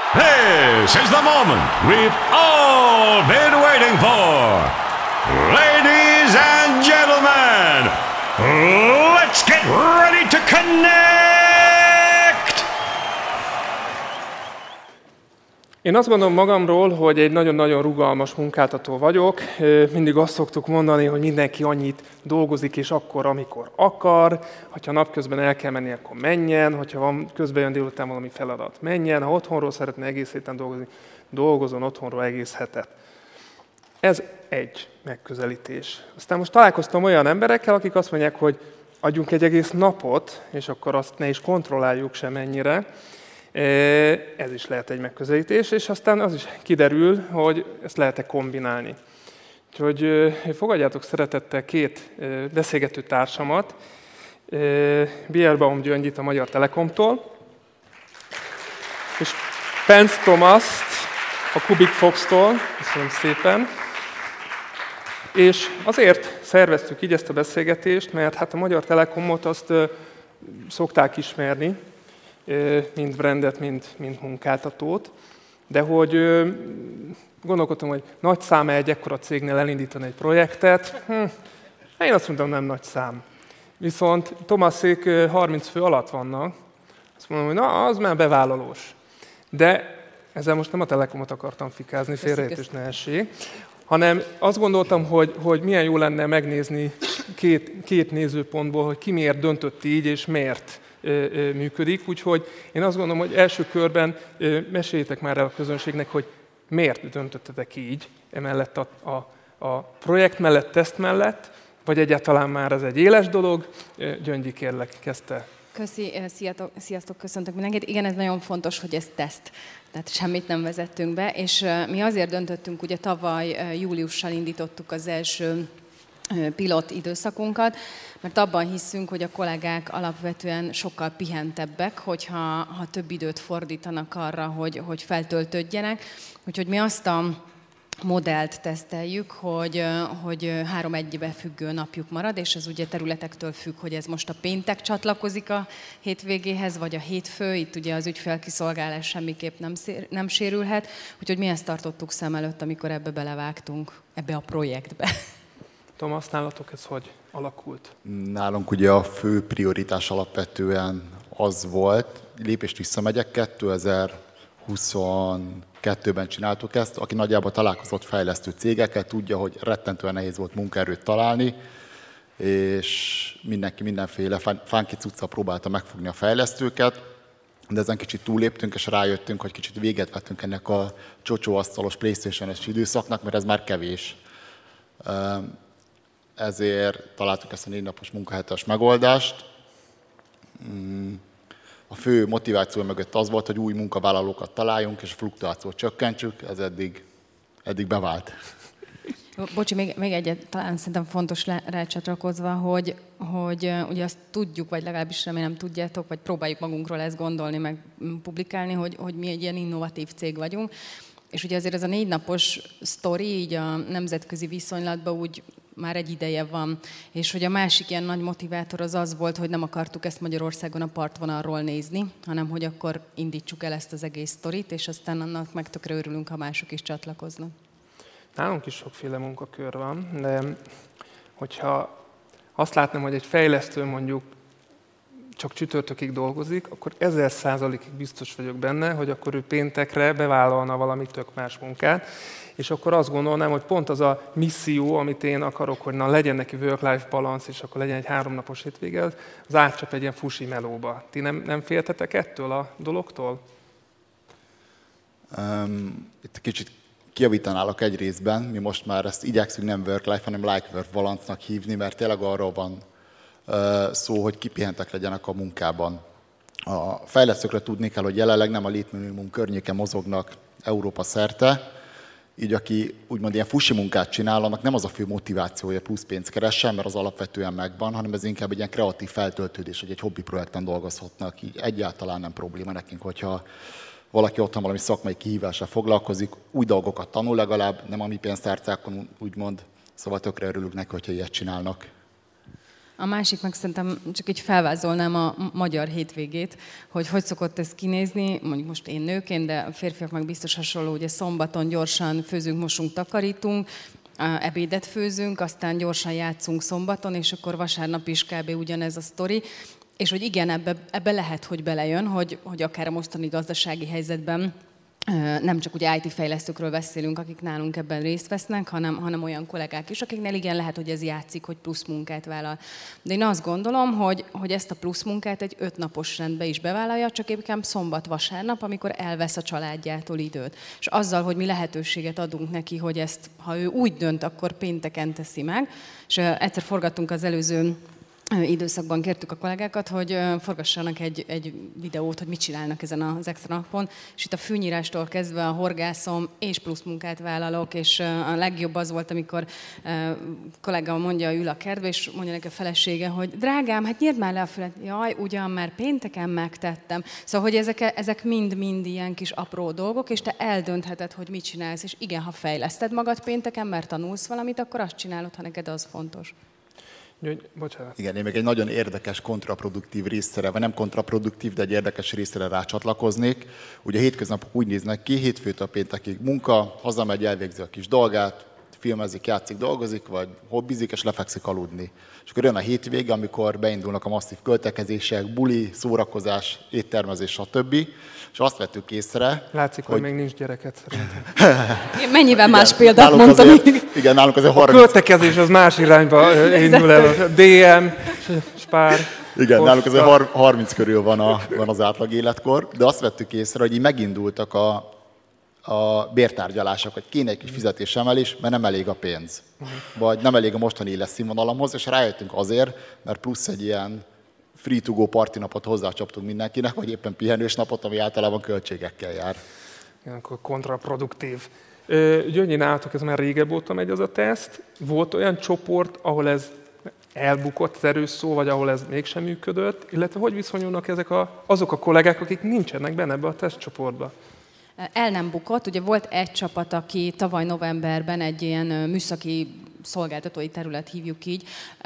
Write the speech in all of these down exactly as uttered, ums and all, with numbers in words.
This is the moment we've all been waiting for. Ladies and gentlemen, let's get ready to connect! Én azt gondolom magamról, hogy egy nagyon-nagyon rugalmas munkáltató vagyok. Mindig azt szoktuk mondani, hogy mindenki annyit dolgozik, és akkor, amikor akar. Ha napközben el kell menni, akkor menjen. Ha van közben jön délután valami feladat, menjen. Ha otthonról szeretne egész héten dolgozni, dolgozzon otthonról egész hetet. Ez egy megközelítés. Aztán most találkoztam olyan emberekkel, akik azt mondják, hogy adjunk egy egész napot, és akkor azt ne is kontrolláljuk sem ennyire. Ez is lehet egy megközelítés, és aztán az is kiderül, hogy ezt lehet-e kombinálni. Úgyhogy fogadjátok szeretettel két beszélgető társamat, Bierbaum Gyöngyit a Magyar Telekomtól, és Penz Tomaszt a Kubik Fox-tól, köszönöm szépen. És azért szerveztük így ezt a beszélgetést, mert hát a Magyar Telekomot azt szokták ismerni, mind brandet, mind, mind munkáltatót, de hogy gondolkodtam, hogy nagy szám egy ekkora cégnél elindítani egy projektet, hm, én azt mondtam, nem nagy szám. Viszont Tomasszék harminc fő alatt vannak, azt mondom, hogy na, az már bevállalós. De ezzel most nem a Telekomot akartam fikázni, félreértés ne essék, hanem azt gondoltam, hogy, hogy milyen jó lenne megnézni két, két nézőpontból, hogy ki miért döntött így, és miért működik. Úgyhogy én azt gondolom, hogy első körben meséljétek már el a közönségnek, hogy miért döntöttetek így, emellett a, a, a projekt mellett, teszt mellett, vagy egyáltalán már ez egy éles dolog. Gyöngyi, kérlek, kezdte. Köszi, sziasztok, sziasztok, köszöntök mindenkit. Igen, ez nagyon fontos, hogy ez teszt, tehát semmit nem vezettünk be, és mi azért döntöttünk, ugye tavaly júliussal indítottuk az első pilot időszakunkat, mert abban hiszünk, hogy a kollégák alapvetően sokkal pihentebbek, hogyha ha több időt fordítanak arra, hogy, hogy feltöltődjenek. Úgyhogy mi azt a modellt teszteljük, hogy, hogy három egybe függő napjuk marad, és ez ugye területektől függ, hogy ez most a péntek csatlakozik a hétvégéhez, vagy a hétfő, itt ugye az ügyfélkiszolgálás semmiképp nem, szér, nem sérülhet, úgyhogy mi ezt tartottuk szem előtt, amikor ebbe belevágtunk, ebbe a projektbe. Tomasz, nálatok ez hogy alakult? Nálunk ugye a fő prioritás alapvetően az volt, lépést visszamegyek, kétezer-huszonkettőben csináltuk ezt, aki nagyjából találkozott fejlesztő cégekkel, tudja, hogy rettentően nehéz volt munkaerőt találni, és mindenki mindenféle funky cuccal próbálta megfogni a fejlesztőket, de ezen kicsit túlléptünk, és rájöttünk, hogy kicsit véget vettünk ennek a csocsóasztalos PlayStation-es időszaknak, mert ez már kevés. Ezért találtuk ezt a négy napos munkahetes megoldást. A fő motiváció mögött az volt, hogy új munkavállalókat találjunk, és a fluktuációt csökkentsük, ez eddig, eddig bevált. Bocsi, még, még egyet talán szerintem fontos rácsatlakozva, hogy, hogy ugye azt tudjuk, vagy legalábbis remélem tudjátok, vagy próbáljuk magunkról ezt gondolni, meg publikálni, hogy, hogy mi egy ilyen innovatív cég vagyunk. És ugye azért ez a négy napos sztori így a nemzetközi viszonylatban úgy már egy ideje van, és hogy a másik ilyen nagy motivátor az az volt, hogy nem akartuk ezt Magyarországon a partvonalról nézni, hanem hogy akkor indítsuk el ezt az egész sztorit, és aztán annak meg tökre örülünk, ha mások is csatlakoznak. Nálunk is sokféle munkakör van, de hogyha azt látnám, hogy egy fejlesztő mondjuk csak csütörtökig dolgozik, akkor ezer százalékig biztos vagyok benne, hogy akkor ő péntekre bevállalna valami tök más munkát, és akkor azt gondolnám, hogy pont az a misszió, amit én akarok, hogy na legyen neki work-life balance, és akkor legyen egy háromnapos hétvége, az átcsap egy ilyen fusi melóba. Ti nem, nem féltetek ettől a dologtól? Um, itt kicsit kijavítanálok egy részben, mi most már ezt igyekszünk nem work-life, hanem like-work balance-nak hívni, mert tényleg arról van uh, szó, hogy kipihentek legyenek a munkában. A fejlesztőkre tudni kell, hogy jelenleg nem a létminimum környéken mozognak Európa szerte, így aki úgymond ilyen fusi munkát csinál, annak nem az a fő motivációja plusz pénzt keressen, mert az alapvetően megvan, hanem ez inkább egy ilyen kreatív feltöltődés, hogy egy hobbi projekten dolgozhatnak, így egyáltalán nem probléma nekünk, hogyha valaki otthon valami szakmai kihívással foglalkozik, új dolgokat tanul legalább, nem a mi pénztárcákon úgymond, szóval tökre örülünk neki, hogyha ilyet csinálnak. A másik meg szerintem csak így felvázolnám a magyar hétvégét, hogy hogy szokott ez kinézni, mondjuk most én nőként, de a férfiak meg biztos hasonló, ugye szombaton gyorsan főzünk, mosunk, takarítunk, ebédet főzünk, aztán gyorsan játszunk szombaton, és akkor vasárnap is kb. Ugyanez a sztori. És hogy igen, ebbe, ebbe lehet, hogy belejön, hogy, hogy akár a mostani gazdasági helyzetben nem csak ugye í té fejlesztőkről beszélünk, akik nálunk ebben részt vesznek, hanem, hanem olyan kollégák is, akiknél igen lehet, hogy ez játszik, hogy plusz munkát vállal. De én azt gondolom, hogy, hogy ezt a plusz munkát egy ötnapos rendbe is bevállalja, csak éppen szombat-vasárnap, amikor elvesz a családjától időt. És azzal, hogy mi lehetőséget adunk neki, hogy ezt, ha ő úgy dönt, akkor pénteken teszi meg. És egyszer forgattunk az előző időszakban, kértük a kollégákat, hogy forgassanak egy, egy videót, hogy mit csinálnak ezen az extra napon, és itt a fűnyírástól kezdve a horgászom és plusz munkát vállalok, és a legjobb az volt, amikor a kollega mondja, ül a kertbe, és mondja neki a felesége, hogy drágám, hát nyírd már le a fület. Jaj, ugyan már pénteken megtettem. Szóval, hogy ezek, ezek mind-mind ilyen kis apró dolgok, és te eldöntheted, hogy mit csinálsz, és igen, ha fejleszted magad pénteken, mert tanulsz valamit, akkor azt csinálod, ha neked az fontos. Bocsánat. Igen, én még egy nagyon érdekes, kontraproduktív részre, vagy nem kontraproduktív, de egy érdekes részre rácsatlakoznék. Ugye a hétköznapok úgy néznek ki, hétfőtől péntekig munka, hazamegy, elvégzi a kis dolgát, filmezik, játszik, dolgozik, vagy hobbizik, és lefekszik aludni. És akkor jön a hétvége, amikor beindulnak a masszív költekezések, buli, szórakozás, éttermezés, stb. És azt vettük észre, látszik, hogy, hogy még nincs gyereket szerintem. Mennyivel igen, más példát mondtam azért, igen, nálunk azért harminc... A költekezés az más irányba indul el, a dé em, Spár. Igen, nálunk azért harminc körül van, a, van az átlag életkor, de azt vettük észre, hogy így megindultak a, a bértárgyalások, hogy kéne egy kis fizetésemelés, mert nem elég a pénz. Vagy nem elég a mostani életszínvonalamhoz, és rájöttünk azért, mert plusz egy ilyen free-to-go partinapot hozzácsaptunk mindenkinek, vagy éppen pihenős napot, ami általában költségekkel jár. Igen, akkor kontraproduktív. Gyöngyi, nálatok ez már régebb óta megy az a teszt. Volt olyan csoport, ahol ez elbukott, az erős szó, vagy ahol ez mégsem működött, illetve hogy viszonyulnak ezek a, azok a kollégák, akik nincsenek benne ebbe a tesztcsoportba? El nem bukott. Ugye volt egy csapat, aki tavaly novemberben egy ilyen műszaki szolgáltatói terület, hívjuk így,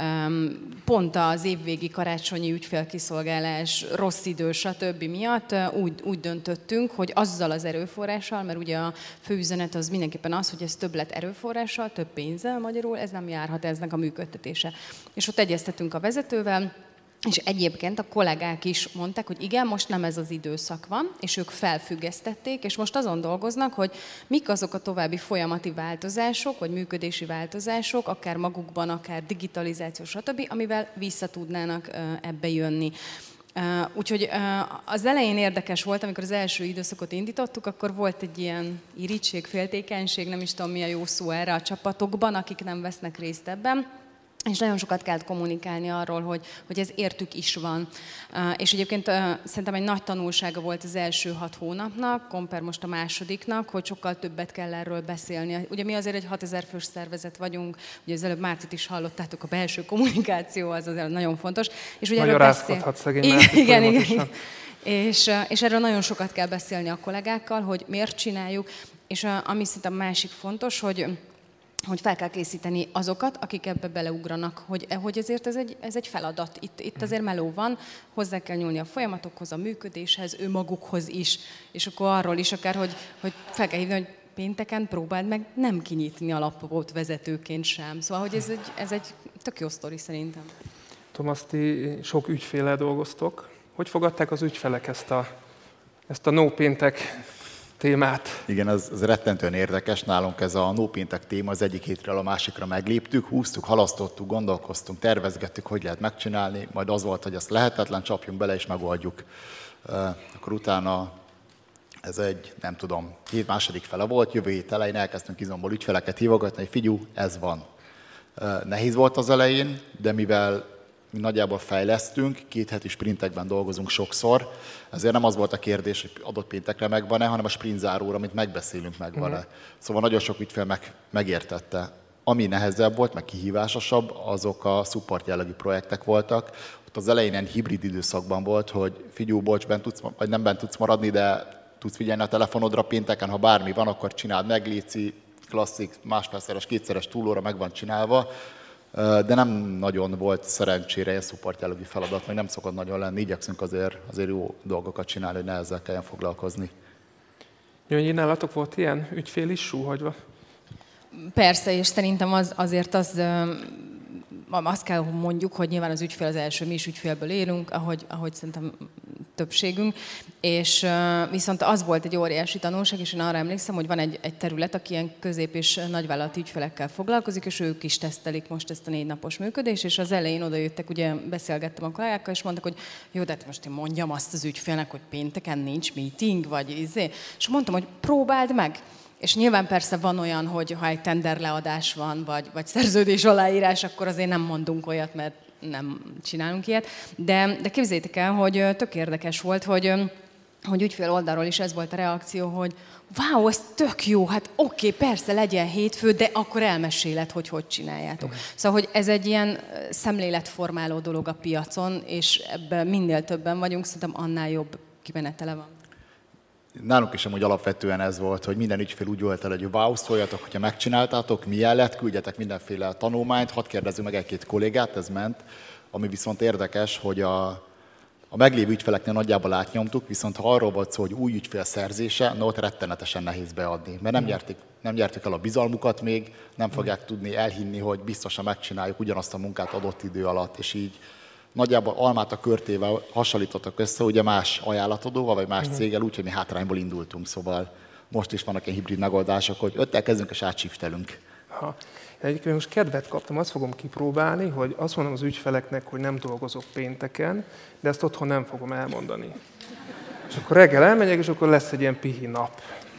pont az évvégi karácsonyi ügyfélkiszolgálás, rossz idő, stb. Miatt úgy, úgy döntöttünk, hogy azzal az erőforrással, mert ugye a fő üzenet az mindenképpen az, hogy ez többlet erőforrással, több pénzzel magyarul, ez nem járhat eznek a működtetése. És ott egyeztetünk a vezetővel, és egyébként a kollégák is mondták, hogy igen, most nem ez az időszak van, és ők felfüggesztették, és most azon dolgoznak, hogy mik azok a további folyamati változások, vagy működési változások, akár magukban, akár digitalizáció, stb., amivel vissza tudnának ebbe jönni. Úgyhogy az elején érdekes volt, amikor az első időszakot indítottuk, akkor volt egy ilyen irigység, féltékenység, nem is tudom mi a jó szó erre a csapatokban, akik nem vesznek részt ebben. És nagyon sokat kellett kommunikálni arról, hogy, hogy ez értük is van. És egyébként szerintem egy nagy tanulsága volt az első hat hónapnak, komper most a másodiknak, hogy sokkal többet kell erről beszélni. Ugye mi azért egy hatezer fős szervezet vagyunk, ugye az előbb Mártit is hallottátok, a belső kommunikáció az azért nagyon fontos. És ugye erről beszél... szegény Mártit igen, igen, igen. És, és erről nagyon sokat kell beszélni a kollégákkal, hogy miért csináljuk. És ami szerintem másik fontos, hogy hogy fel kell készíteni azokat, akik ebbe beleugranak, hogy, hogy ezért ez egy, ez egy feladat. Itt, itt azért meló van, hozzá kell nyúlni a folyamatokhoz, a működéshez, ő magukhoz is. És akkor arról is akár, hogy, hogy fel kell hívni, hogy pénteken próbáld meg nem kinyitni a lapot vezetőként sem. Szóval, hogy ez egy, ez egy tök jó sztori szerintem. Tomasz, ti sok ügyféllel dolgoztok. Hogy fogadták az ügyfelek ezt a, ezt a no péntek témát? Igen, ez, ez rettentően érdekes. Nálunk ez a no péntek téma az egyik hétről a másikra megléptük, húztuk, halasztottuk, gondolkoztunk, tervezgettük, hogy lehet megcsinálni, majd az volt, hogy ezt lehetetlen, csapjunk bele és megoldjuk. Akkor utána ez egy, nem tudom, hét második fele volt, jövő hét elején elkezdtünk izomból ügyfeleket hívogatni, hogy figyú, ez van. Nehéz volt az elején, de mivel mi nagyjából fejlesztünk, két heti sprintekben dolgozunk sokszor, ezért nem az volt a kérdés, hogy adott péntekre megvan-e, hanem a sprint záróra, amit megbeszélünk, megvan-e. Uh-huh. Szóval nagyon sok ügyfél meg, megértette. Ami nehezebb volt, meg kihívásosabb, azok a support jellegű projektek voltak. Ott az elején ilyen hibrid időszakban volt, hogy figyú, bocs, bent tudsz, vagy nem bent tudsz maradni, de tudsz figyelni a telefonodra pénteken, ha bármi van, akkor csináld meg, léci, klasszik, másfélszeres, kétszeres túlóra meg van csinálva. de nem nagyon volt szerencsére ilyen support jellegű feladat, meg nem szokott nagyon lenni, igyekszünk azért, azért jó dolgokat csinálni, hogy ne ezzel kelljen foglalkozni. Gyöngyi, nálatok volt ilyen ügyfél issú, hogy Persze, és szerintem az, azért az, azt kell, hogy mondjuk, hogy nyilván az ügyfél az első, mi is ügyfélből élünk, ahogy, ahogy szerintem többségünk, és viszont az volt egy óriási tanulság, és én arra emlékszem, hogy van egy, egy terület, aki ilyen közép- és nagyvállalati ügyfelekkel foglalkozik, és ők is tesztelik most ezt a négy napos működést, és az elején odajöttek, ugye beszélgettem a kollégákkal, és mondtak, hogy jó, de hát most én mondjam azt az ügyfélnek, hogy pénteken nincs meeting, vagy izé. És mondtam, hogy próbáld meg. És nyilván persze van olyan, hogy ha egy tenderleadás van, vagy, vagy szerződés aláírás, akkor azért nem mondunk olyat, mert nem csinálunk ilyet. De, de képzeljétek el, hogy tök érdekes volt, hogy, hogy ügyfél oldalról is ez volt a reakció, hogy wow, ez tök jó, hát oké, persze legyen hétfő, de akkor elmeséled, hogy hogy csináljátok. Mm. Szóval, hogy ez egy ilyen szemléletformáló dolog a piacon, és ebben minél többen vagyunk, szerintem annál jobb kimenetele van. Nálunk is amúgy alapvetően ez volt, hogy minden ügyfél úgy volt el, hogy wow, szóljatok, hogyha megcsináltátok, milyen lett, küldjetek mindenféle tanulmányt, hadd kérdezzünk meg egy-két kollégát, ez ment. Ami viszont érdekes, hogy a, a meglévő ügyfeleknél nagyjából átnyomtuk, viszont ha arról volt szó, hogy új ügyfél szerzése, no, ott rettenetesen nehéz beadni, mert nem nyerték, nem nyertük el a bizalmukat még, nem fogják tudni elhinni, hogy biztosan megcsináljuk ugyanazt a munkát adott idő alatt, és így nagyjából almát a körtével hasonlítottak össze, ugye más ajánlatadóval, vagy más céggel, úgyhogy mi hátrányból indultunk, szóval most is vannak ilyen hibrid megoldások, hogy öttel kezdünk és átshiftelünk. Ha. Egyébként most kedvet kaptam, azt fogom kipróbálni, hogy azt mondom az ügyfeleknek, hogy nem dolgozok pénteken, de ezt otthon nem fogom elmondani. És akkor reggel elmegyek, és akkor lesz egy ilyen pihi nap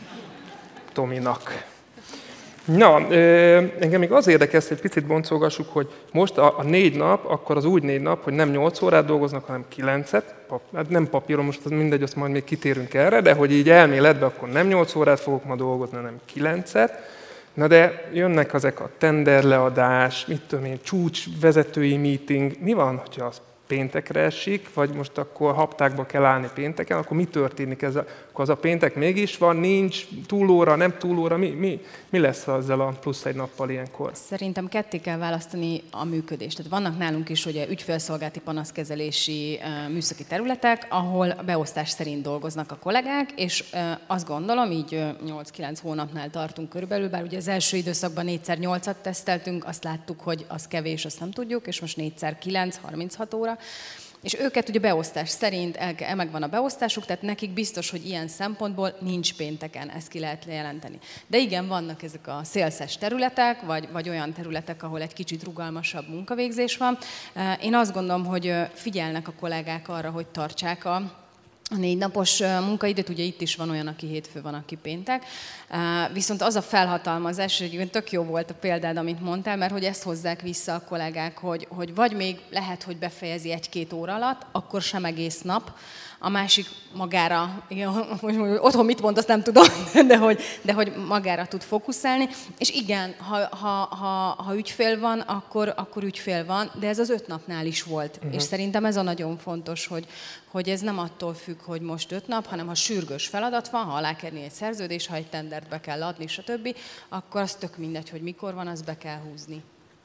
Tominak. Na, engem még az érdekes, hogy picit boncolgassuk, hogy most a, a négy nap, akkor az úgy négy nap, hogy nem nyolc órát dolgoznak, hanem kilencet. Pap, hát nem papíron, most az mindegy, azt majd még kitérünk erre, de hogy így elméletben, akkor nem nyolc órát fogok ma dolgozni, hanem kilencet. Na de jönnek ezek a tenderleadás, mit tudom én, csúcsvezetői meeting. Mi van, hogyha az péntekre esik, vagy most akkor haptákba kell állni pénteken, akkor mi történik ezzel? Akkor az a péntek mégis van, nincs, túlóra, nem túlóra, mi, mi, mi lesz ezzel a plusz egy nappal ilyenkor? Szerintem ketté kell választani a működést. Tehát vannak nálunk is ugye ügyfélszolgálati panaszkezelési uh, műszaki területek, ahol beosztás szerint dolgoznak a kollégák, és uh, azt gondolom, így uh, nyolc-kilenc hónapnál tartunk körülbelül, bár ugye az első időszakban négyszer nyolcat teszteltünk, azt láttuk, hogy az kevés, azt nem tudjuk, és most négyszer kilenc, harminchat óra. És őket ugye beosztás szerint el, megvan a beosztásuk, tehát nekik biztos, hogy ilyen szempontból nincs pénteken, ezt ki lehet jelenteni. De igen, vannak ezek a szélszes területek, vagy, vagy olyan területek, ahol egy kicsit rugalmasabb munkavégzés van. Én azt gondolom, hogy figyelnek a kollégák arra, hogy tartsák a A négy napos munkaidőt, ugye itt is van olyan, aki hétfő, van, aki péntek. Viszont az a felhatalmazás, hogy tök jó volt a példád, amit mondtál, mert hogy ezt hozzák vissza a kollégák, hogy, hogy vagy még lehet, hogy befejezi egy-két óra alatt, akkor sem egész nap, a másik magára, igen, hogy otthon mit mond, azt nem tudom, de hogy, de hogy magára tud fókuszálni. És igen, ha, ha, ha, ha ügyfél van, akkor, akkor ügyfél van, de ez az öt napnál is volt. Uh-huh. És szerintem ez a nagyon fontos, hogy, hogy ez nem attól függ, hogy most öt nap, hanem ha sürgős feladat van, ha alá kell írni egy szerződés, ha egy tendert be kell adni, stb., akkor az tök mindegy, hogy mikor van, azt be kell húzni.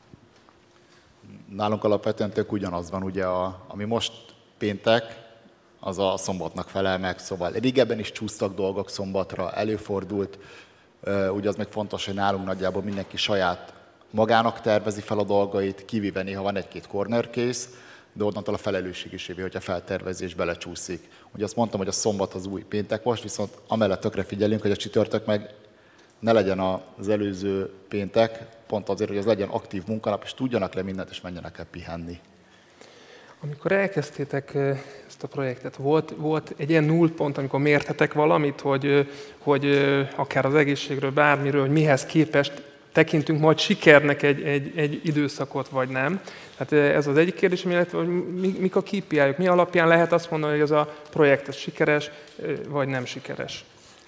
Nálunk alapvetően tök ugyanaz van, ugye, a, ami most péntek, az a szombatnak felel meg, szóval régebben is csúsztak dolgok szombatra, előfordult. Ugye az meg fontos, hogy nálunk nagyjából mindenki saját magának tervezi fel a dolgait, kivéve néha van egy-két corner case, de onnantól a felelősség is évi, hogyha feltervezi és belecsúszik. Ugye azt mondtam, hogy a szombat az új péntek most, viszont amellett tökre figyelünk, hogy a csütörtök meg ne legyen az előző péntek, pont azért, hogy az legyen aktív munkanap, és tudjanak le mindent, és menjenek el pihenni. Amikor elkezdtétek ezt a projektet, volt, volt egy ilyen nullpont, amikor mértetek valamit, hogy, hogy akár az egészségről, bármiről, hogy mihez képest tekintünk majd sikernek egy, egy, egy időszakot, vagy nem. Tehát ez az egyik kérdés, illetve, hogy mik a ká pé í-ok, mi alapján lehet azt mondani, hogy ez a projekt ez sikeres, vagy nem sikeres?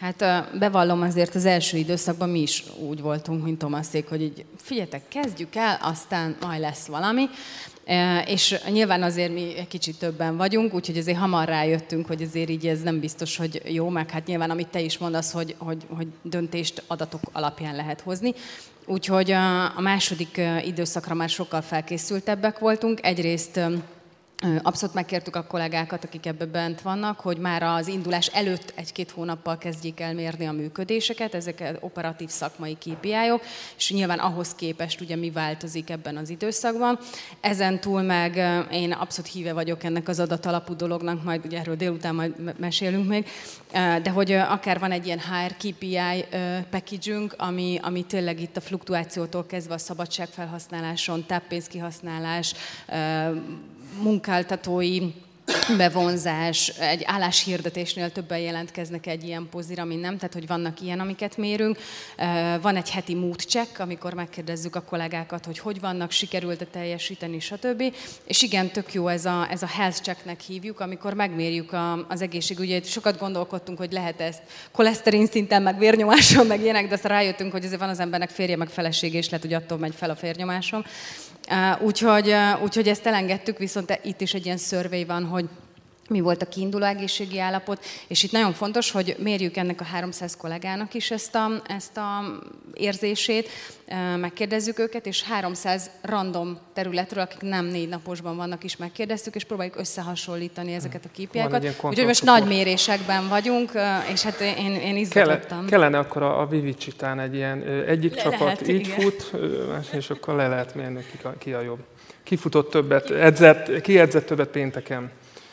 Hát bevallom, azért az első időszakban mi is úgy voltunk, mint Tomaszék, hogy így figyeljetek, kezdjük el, aztán majd lesz valami. És nyilván azért mi egy kicsit többen vagyunk, úgyhogy azért hamar rájöttünk, hogy azért így ez nem biztos, hogy jó, meg hát nyilván amit te is mondasz, hogy, hogy, hogy döntést adatok alapján lehet hozni. Úgyhogy a második időszakra már sokkal felkészültebbek voltunk. Egyrészt abszolút megkértük a kollégákat, akik ebben bent vannak, hogy már az indulás előtt egy-két hónappal kezdjék el mérni a működéseket, ezek operatív szakmai ká pé í-ok, és nyilván ahhoz képest ugye mi változik ebben az időszakban. Ezen túl meg én abszolút híve vagyok ennek az adatalapú dolognak, majd ugye erről délután majd mesélünk még, de hogy akár van egy ilyen há er ká pé í package-ünk, ami, ami tényleg itt a fluktuációtól kezdve a szabadságfelhasználáson, táppénzkihasználás, munkáltatói bevonzás, egy álláshirdetésnél többen jelentkeznek egy ilyen pozira, mint nem, tehát hogy vannak ilyen, amiket mérünk. Van egy heti mood check, amikor megkérdezzük a kollégákat, hogy hogy vannak, sikerült-e teljesíteni, stb. És igen, tök jó ez a, ez a health checknek hívjuk, amikor megmérjük a, az egészségügyet. Sokat gondolkodtunk, hogy lehet ezt koleszterin szinten, meg vérnyomáson, meg ilyenek, de aztán rájöttünk, hogy azért van az embernek férje, meg felesége, és lehet, hogy attól megy fel a vérnyomásom. Úgyhogy, úgyhogy ezt elengedtük, viszont itt is egy ilyen survey van, hogy mi volt a kiinduló egészségi állapot, és itt nagyon fontos, hogy mérjük ennek a háromszáz kollégának is ezt a, ezt a érzését, megkérdezzük őket, és háromszáz random területről, akik nem négy naposban vannak, is megkérdeztük, és próbáljuk összehasonlítani ezeket a ká pé í-kat. Úgyhogy most nagy mérésekben vagyunk, és hát én, én izgatottam. Kelle, kellene akkor a, a Vivicsitán egy ilyen egyik le csapat lehet, így igen. fut, és akkor le lehet mérni, ki a, ki a jobb. Ki futott többet, edzett, ki edzett többet pénteken?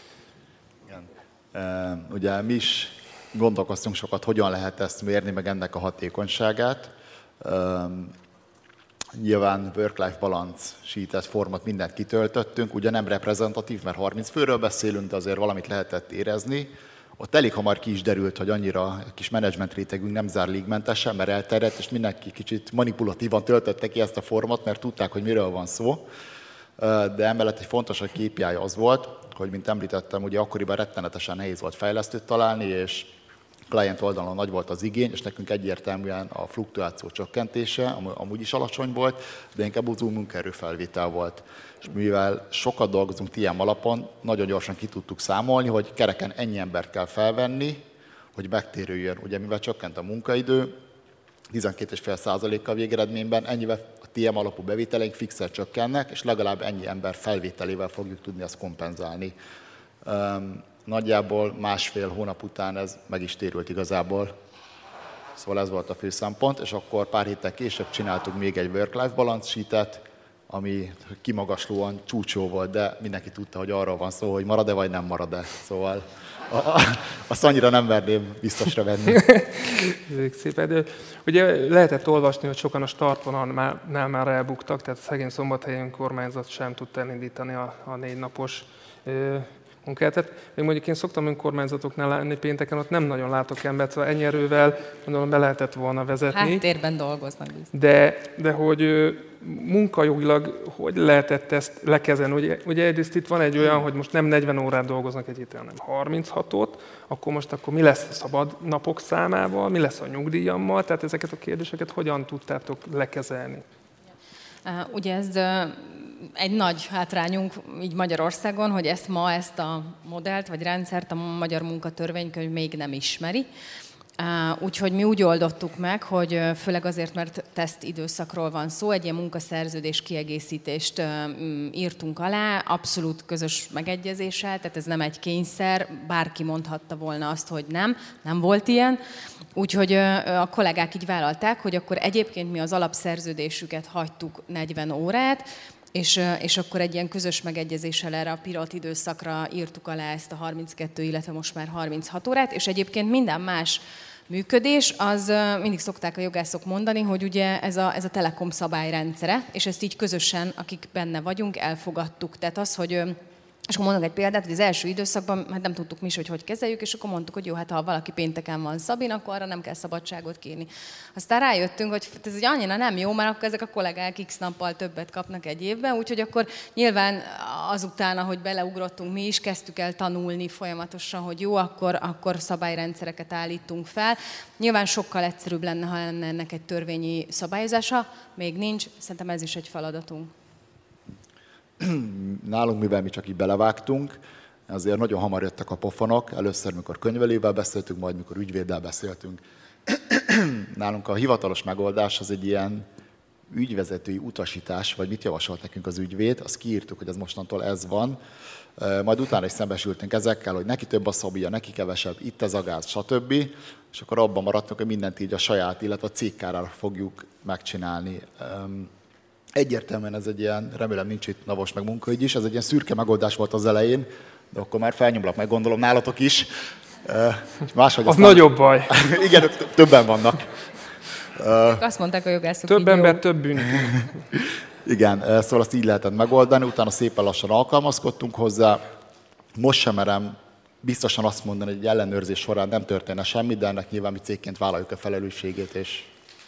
Uh, ugye mi is gondolkoztunk sokat, hogyan lehet ezt mérni, meg ennek a hatékonyságát. Uh, nyilván work-life balance sheet format mindent kitöltöttünk, ugye nem reprezentatív, mert harminc főről beszélünk, de azért valamit lehetett érezni. Ott elég hamar ki is derült, hogy annyira a kis menedzsment rétegünk nem zár légmentesen, mert elterjedt, és mindenki kicsit manipulatívan töltötte ki ezt a formát, mert tudták, hogy miről van szó. De emellett egy fontos a ká pé í az volt, hogy mint említettem, ugye akkoriban rettenetesen nehéz volt fejlesztőt találni, és client oldalon nagy volt az igény, és nekünk egyértelműen a fluktuáció csökkentése, amúgy is alacsony volt, de inkább az új munkaerőfelvétel volt. És mivel sokat dolgozunk té em alapon, nagyon gyorsan ki tudtuk számolni, hogy kereken ennyi embert kell felvenni, hogy megtérüljön. Ugye mivel csökkent a munkaidő, tizenkét egész öt százalékkal végeredményben, ennyivel a té em alapú bevételeink fixen csökkennek, és legalább ennyi ember felvételével fogjuk tudni azt kompenzálni. Nagyjából másfél hónap után ez meg is térült igazából. Szóval ez volt a fő szempont, és akkor pár héttel később csináltuk még egy work-life balance sheetet, ami kimagaslóan csúcsó volt, de mindenki tudta, hogy arról van szó, hogy marad-e vagy nem marad-e. Szóval a, a, azt annyira nem verném biztosra venni. Szépen. De ugye lehetett olvasni, hogy sokan a startvonalnál már elbuktak, tehát a szegény Szombathelyi önkormányzat sem tudta elindítani a, a négy napos munkát. Még mondjuk én szoktam önkormányzatoknál lenni pénteken, ott nem nagyon látok embert, szóval ennyi erővel gondolom be lehetett volna vezetni. Háttérben dolgoznak. De, de hogy munkajogilag hogy lehetett ezt lekezelni? Ugye, ugye egyrészt itt van egy olyan, hogy most nem negyven órát dolgoznak egy héten, hanem harminchatot, akkor most akkor mi lesz a szabad napok számával, mi lesz a nyugdíjammal, tehát ezeket a kérdéseket hogyan tudtátok lekezelni? Ugye ez egy nagy hátrányunk így Magyarországon, hogy ezt ma, ezt a modellt vagy rendszert a Magyar Munkatörvénykönyv még nem ismeri. Úgyhogy mi úgy oldottuk meg, hogy főleg azért, mert teszt időszakról van szó, egy ilyen munkaszerződés kiegészítést írtunk alá, abszolút közös megegyezéssel, tehát ez nem egy kényszer, bárki mondhatta volna azt, hogy nem, nem volt ilyen. Úgyhogy a kollégák így vállalták, hogy akkor egyébként mi az alapszerződésüket hagytuk negyven órát, És, és akkor egy ilyen közös megegyezéssel erre a pilot időszakra írtuk alá ezt a harminckettő, illetve most már harminchat órát, és egyébként minden más működés, az mindig szokták a jogászok mondani, hogy ugye ez a, ez a Telekom szabályrendszere, és ezt így közösen, akik benne vagyunk, elfogadtuk. Tehát az, hogy És akkor mondok egy példát, hogy az első időszakban hát nem tudtuk mi is, hogy hogy kezeljük, és akkor mondtuk, hogy jó, hát ha valaki pénteken van szabin, akkor arra nem kell szabadságot kérni. Aztán rájöttünk, hogy ez egy annyira nem jó, mert akkor ezek a kollégák x nappal többet kapnak egy évben, úgyhogy akkor nyilván azután, ahogy beleugrottunk mi is, kezdtük el tanulni folyamatosan, hogy jó, akkor, akkor szabályrendszereket állítunk fel. Nyilván sokkal egyszerűbb lenne, ha lenne ennek egy törvényi szabályozása, még nincs, szerintem ez is egy feladatunk. Nálunk, mivel mi csak így belevágtunk, azért nagyon hamar jöttek a pofonok. Először, mikor könyvelővel beszéltünk, majd mikor ügyvéddel beszéltünk. Nálunk a hivatalos megoldás az egy ilyen ügyvezetői utasítás, vagy mit javasolt nekünk az ügyvéd, azt kiírtuk, hogy ez mostantól ez van. Majd utána is szembesültünk ezekkel, hogy neki több a szabija, neki kevesebb, itt ez a gáz, stb. És akkor abban maradtunk, hogy mindent így a saját, illetve a cég kárára fogjuk megcsinálni. Egyértelműen ez egy ilyen, remélem nincs itt navos meg munkaügy is, ez egy ilyen szürke megoldás volt az elején, de akkor már felnyomlak meg, gondolom nálatok is. Máshogy az aztán... nagyobb baj. Igen, többen vannak. Azt mondták a jogászok, több ember, jó. Több bűn. Igen, szóval azt így lehetett megoldani, utána szépen lassan alkalmazkodtunk hozzá. Most sem merem biztosan azt mondani, hogy egy ellenőrzés során nem történne semmi, de ennek nyilván mi cégként vállaljuk a felelősségét, és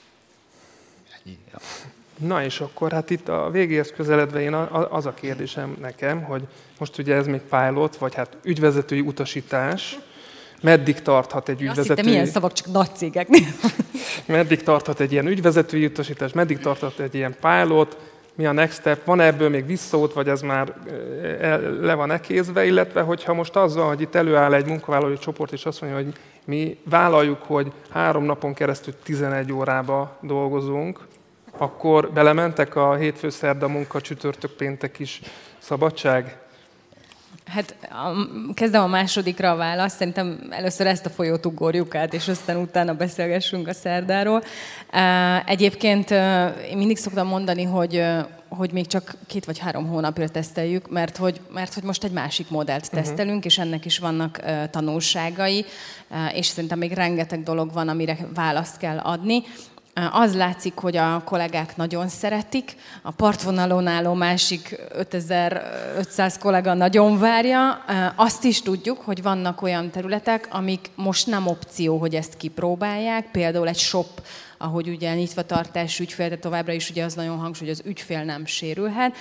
ennyi. Ja. Na és akkor hát itt a végéhez közeledve én az a kérdésem nekem, hogy most ugye ez még pilot, vagy hát ügyvezetői utasítás, meddig tarthat egy ügyvezetői... Azt hittem, milyen szavak, csak nagy cégeknél. Meddig tarthat egy ilyen ügyvezetői utasítás, meddig tarthat egy ilyen pilot, mi a next step, van ebből még visszaút, vagy ez már le van ekézve, illetve hogyha most azzal, hogy itt előáll egy munkavállalói csoport, és azt mondja, hogy mi vállaljuk, hogy három napon keresztül tizenegy órába dolgozunk, akkor belementek a hétfő, szerda munka, csütörtök, péntek is szabadság? Hát kezdem a másodikra a választ. Szerintem először ezt a folyót ugorjuk át, és aztán utána beszélgessünk a szerdáról. Egyébként én mindig szoktam mondani, hogy, hogy még csak két vagy három hónapra teszteljük, mert hogy, mert hogy most egy másik modellt tesztelünk, uh-huh. és ennek is vannak tanulságai, és szerintem még rengeteg dolog van, amire választ kell adni. Az látszik, hogy a kollégák nagyon szeretik, a partvonalon álló másik ötezer-ötszáz kollega nagyon várja. Azt is tudjuk, hogy vannak olyan területek, amik most nem opció, hogy ezt kipróbálják, például egy shop, ahogy ugye nyitvatartás ügyfél, de továbbra is ugye az nagyon hangsúly, hogy az ügyfél nem sérülhet.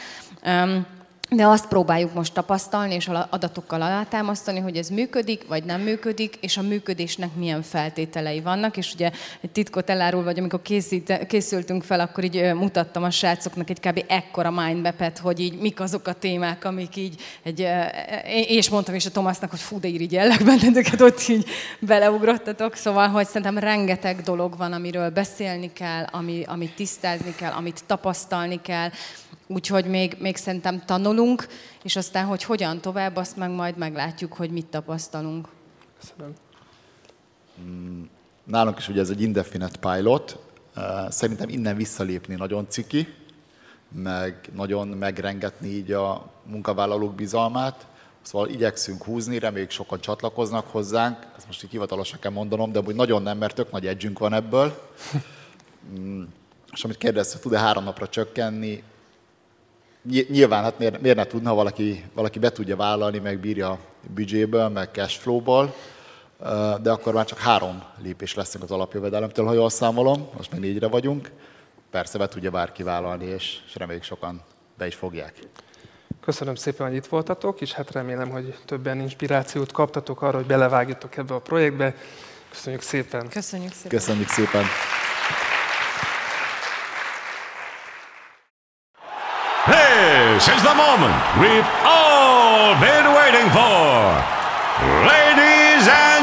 De azt próbáljuk most tapasztalni, és adatokkal alátámasztani, hogy ez működik, vagy nem működik, és a működésnek milyen feltételei vannak. És ugye egy titkot elárul, vagy amikor készít, készültünk fel, akkor így mutattam a srácoknak egy kb. Ekkora mindmap-et, hogy így mik azok a témák, amik így, egy, és mondtam is a Tomasznak, hogy fú, de irigyellek benneteket, ott így beleugrottatok. Szóval, hogy szerintem rengeteg dolog van, amiről beszélni kell, ami, amit tisztázni kell, amit tapasztalni kell. Úgyhogy még, még szerintem tanulunk, és aztán, hogy hogyan tovább, azt meg majd meglátjuk, hogy mit tapasztalunk. Köszönöm. Nálunk is ugye ez egy indefinite pilot. Szerintem innen visszalépni nagyon ciki, meg nagyon megrengetni így a munkavállalók bizalmát. Szóval igyekszünk húzni, reméljük sokan csatlakoznak hozzánk. Ezt most így hivatalosan kell mondanom, de amúgy nagyon nem, mert tök nagy edge-ünk van ebből. És amit kérdezte, tud-e három napra csökkenni? Nyilván, hát miért, miért ne tudna, valaki, valaki be tudja vállalni, meg bírja büdzséből, meg cashflow-ból, de akkor már csak három lépés leszünk az alapjövedelemtől, ha jól számolom, most még négyre vagyunk. Persze be tudja bárki vállalni, és, és reméljük sokan be is fogják. Köszönöm szépen, hogy itt voltatok, és hát remélem, hogy többen inspirációt kaptatok arra, hogy belevágjatok ebbe a projektbe. Köszönjük szépen! Köszönjük szépen! Köszönjük szépen! This is the moment we've all been waiting for. Ladies and